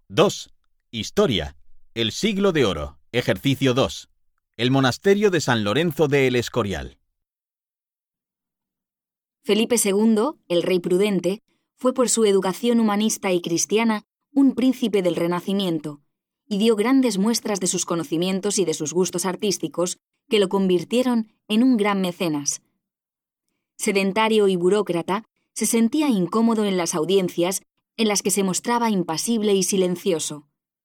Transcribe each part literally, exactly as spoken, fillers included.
dos. Historia. El siglo de oro. Ejercicio dos. El monasterio de San Lorenzo de El Escorial. Felipe segundo, el rey prudente, fue por su educación humanista y cristiana un príncipe del Renacimiento, y dio grandes muestras de sus conocimientos y de sus gustos artísticos que lo convirtieron en un gran mecenas. Sedentario y burócrata, se sentía incómodo en las audiencias en las que se mostraba impasible y silencioso.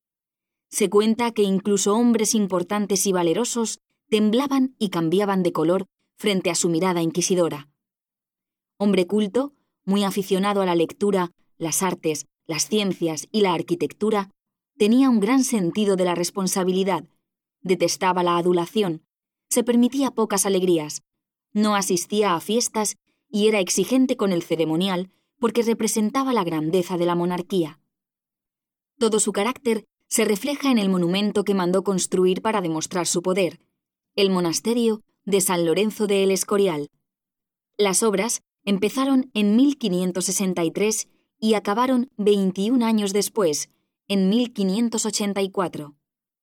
Se cuenta que incluso hombres importantes y valerosos temblaban y cambiaban de color frente a su mirada inquisidora. Hombre culto, muy aficionado a la lectura, las artes, las ciencias y la arquitectura, tenía un gran sentido de la responsabilidad, detestaba la adulación, se permitía pocas alegrías, no asistía a fiestas y era exigente con el ceremonial porque representaba la grandeza de la monarquía. Todo su carácter se refleja en el monumento que mandó construir para demostrar su poder, el monasterio de San Lorenzo de El Escorial. Las obras empezaron en mil quinientos sesenta y tres y acabaron veintiún años después, en mil quinientos ochenta y cuatro.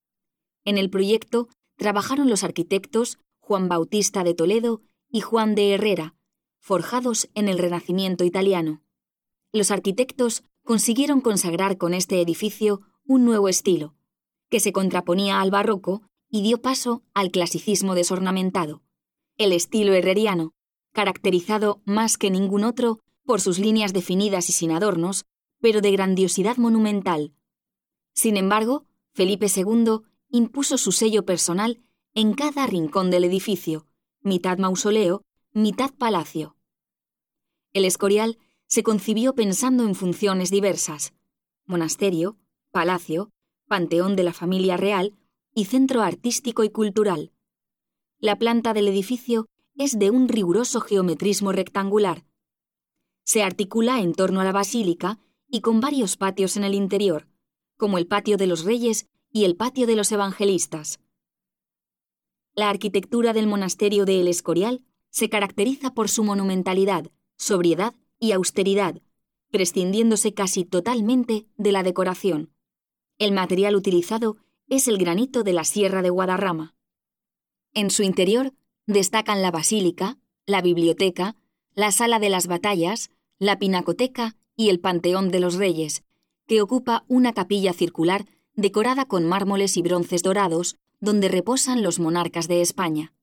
En el proyecto trabajaron los arquitectos Juan Bautista de Toledo y Juan de Herrera, forjados en el Renacimiento italiano. Los arquitectos consiguieron consagrar con este edificio un nuevo estilo, que se contraponía al barroco y dio paso al clasicismo desornamentado, el estilo herreriano, caracterizado más que ningún otro por sus líneas definidas y sin adornos, pero de grandiosidad monumental. Sin embargo, Felipe segundo impuso su sello personal en cada rincón del edificio, mitad mausoleo, mitad palacio. El Escorial se concibió pensando en funciones diversas: monasterio, palacio, panteón de la familia real y centro artístico y cultural. La planta del edificio es de un riguroso geometrismo rectangular. Se articula en torno a la basílica y con varios patios en el interior, como el patio de los Reyes y el patio de los Evangelistas. La arquitectura del monasterio de El Escorial se caracteriza por su monumentalidad, sobriedad y austeridad, prescindiéndose casi totalmente de la decoración. El material utilizado es el granito de la Sierra de Guadarrama. En su interior destacan la basílica, la biblioteca, la sala de las batallas, la pinacoteca y el Panteón de los Reyes, que ocupa una capilla circular decorada con mármoles y bronces dorados donde reposan los monarcas de España.